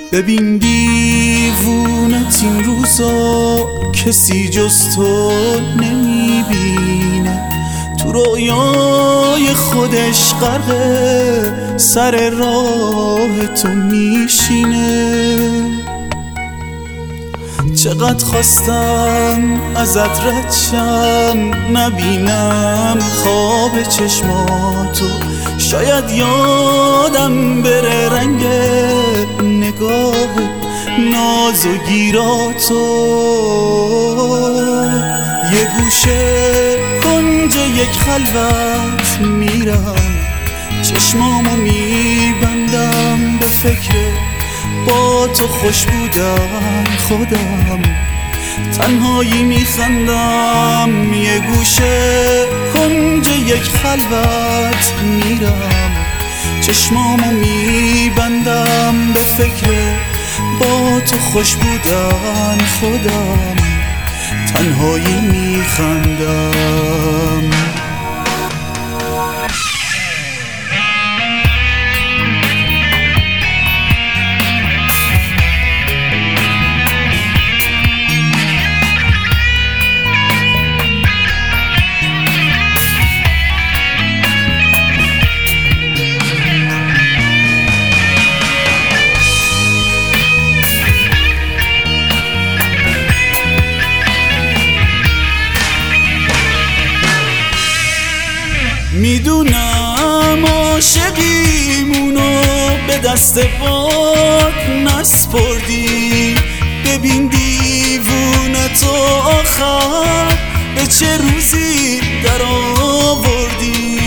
ببین دیوونت این روزا کسی جز تو نمیبینه، تو رویای خودش غرقه سر راه تو میشینه. چقدر خواستم ازت رد شم نبینم خواب چشماتو، شاید یادم بره رنگ نگاه ناز و گیراتو. یه گوشه کنج یک خلوت میرم، چشمامو میبندم به فکر با تو خوش بودن خودم، تنهایی میخندم. یه گوشه کنج یک خلوت میرم، چشمامو میبندم به فکر با تو خوش بودن خودم، تنهایی میخندم. میدونم عاشقیمونو به دست پاک نسپردی، ببین دیوونتو آخر به چه روزی در آوردی.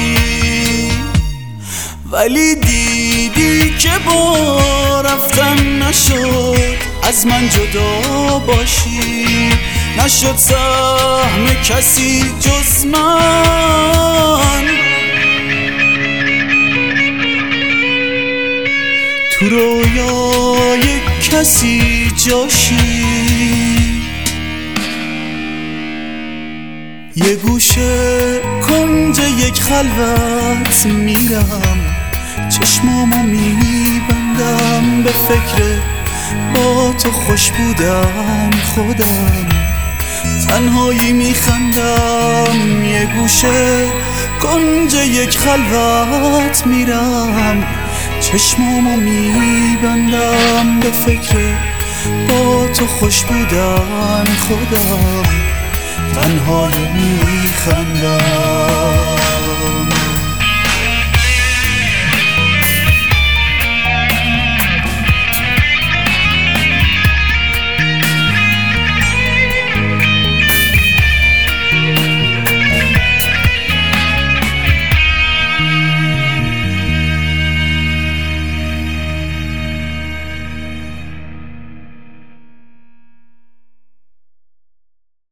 ولی دیدی که با رفتن نشد از من جدا باشی، نشد سهم کسی جز من، تو رویای کسی جاشی. یه گوشه کنج یک خلوت میرم، چشمامو میبندم به فکر با تو خوش بودن خودم، تنهایی میخندم. یه گوشه کنج یک خلوت میرم، چشمامو میبندم به فکر با تو خوش بودن خودم، تنهایی میخندم.